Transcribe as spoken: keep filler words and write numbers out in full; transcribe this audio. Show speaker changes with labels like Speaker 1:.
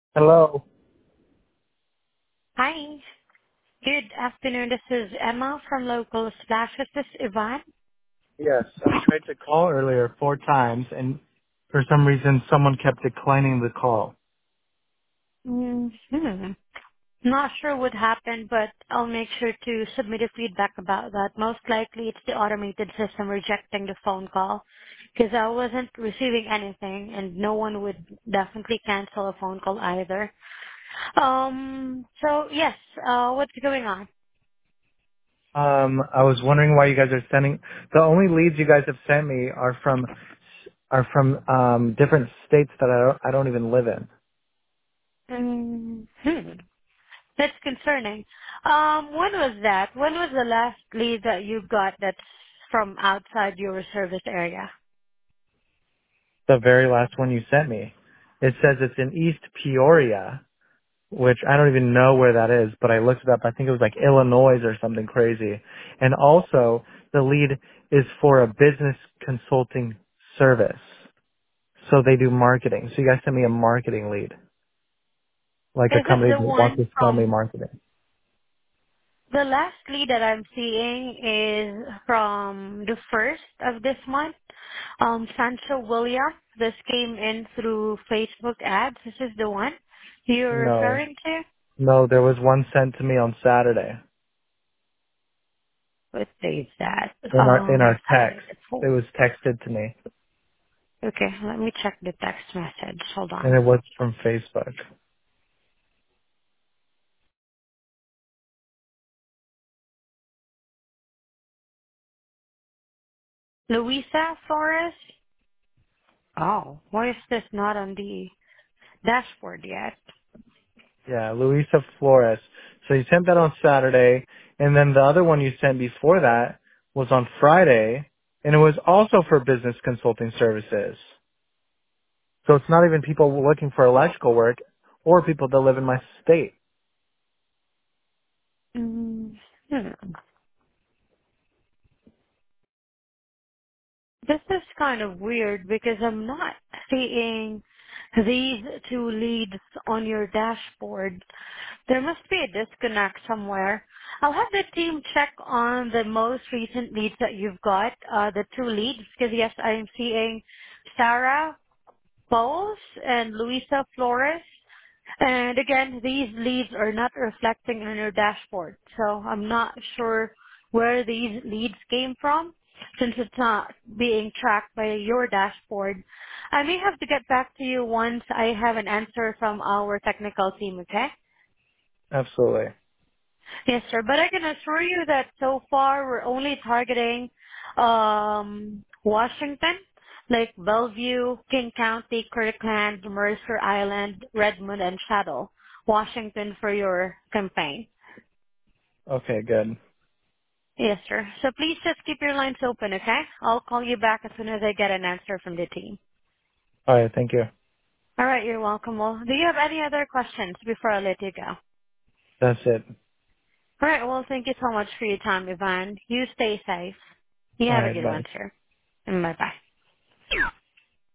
Speaker 1: Hello.
Speaker 2: Hi. Good afternoon. This is Emma from Local Splash. Is this Yvonne?
Speaker 1: Yes, I tried to call earlier four times, and for some reason, someone kept declining the call.
Speaker 2: Mm-hmm. Not sure what happened, but I'll make sure to submit a feedback about that. Most likely it's the automated system rejecting the phone call because I wasn't receiving anything and no one would definitely cancel a phone call either. Um, so yes, uh, what's going on?
Speaker 1: Um, I was wondering why you guys are sending. The only leads you guys have sent me are from are from um, different states that I don't, I don't even live in.
Speaker 2: Mm-hmm. That's concerning. Um, when was that? When was the last lead that you got that's from outside your service area?
Speaker 1: The very last one you sent me. It says it's in East Peoria, which I don't even know where that is, but I looked it up. I think it was like Illinois or something crazy. And also, the lead is for a business consulting service. So they do marketing. So you guys sent me a marketing lead, like a
Speaker 2: Is it
Speaker 1: company
Speaker 2: the
Speaker 1: that wants
Speaker 2: one
Speaker 1: to sell me
Speaker 2: from
Speaker 1: marketing.
Speaker 2: the last lead that I'm seeing is from the first of this month? Um, Sancho William. This came in through Facebook ads. This is the one you're
Speaker 1: No,
Speaker 2: referring to?
Speaker 1: no, there was one sent to me on Saturday
Speaker 2: What day is that?
Speaker 1: in our in
Speaker 2: Um,
Speaker 1: our text.
Speaker 2: Saturday the
Speaker 1: It
Speaker 2: fourth.
Speaker 1: was texted to me,
Speaker 2: Okay, let me check the text message. Hold
Speaker 1: and
Speaker 2: on.
Speaker 1: it was from Facebook.
Speaker 2: Louisa Flores? Oh, why is this not on the dashboard yet?
Speaker 1: Yeah, Luisa Flores. So you sent that on Saturday, and then the other one you sent before that was on Friday, and it was also for business consulting services. So it's not even people looking for electrical work or people that live in my state.
Speaker 2: Mm, hmm. This is kind of weird because I'm not seeing these two leads on your dashboard. There must be a disconnect somewhere. I'll have the team check on the most recent leads that you've got, uh, the two leads, because yes, I'm seeing Sarah Bowles and Luisa Flores. And again, these leads are not reflecting on your dashboard. So I'm not sure where these leads came from since it's not being tracked by your dashboard. I may have to get back to you once I have an answer from our technical team, okay?
Speaker 1: Absolutely.
Speaker 2: Yes, sir. But I can assure you that so far we're only targeting um, Washington, like Bellevue, King County, Kirkland, Mercer Island, Redmond, and Shadow, Washington for your campaign.
Speaker 1: Okay, good.
Speaker 2: Yes, sir. So please just keep your lines open, okay? I'll call you back as soon as I get an answer from the team.
Speaker 1: All right, thank you.
Speaker 2: All right, you're welcome. Well, do you have any other questions before I let you go?
Speaker 1: That's it.
Speaker 2: All right, well, thank you so much for your time, Ivan. You stay safe. You
Speaker 1: All
Speaker 2: have a
Speaker 1: right,
Speaker 2: good
Speaker 1: bye.
Speaker 2: one, sir. And bye-bye.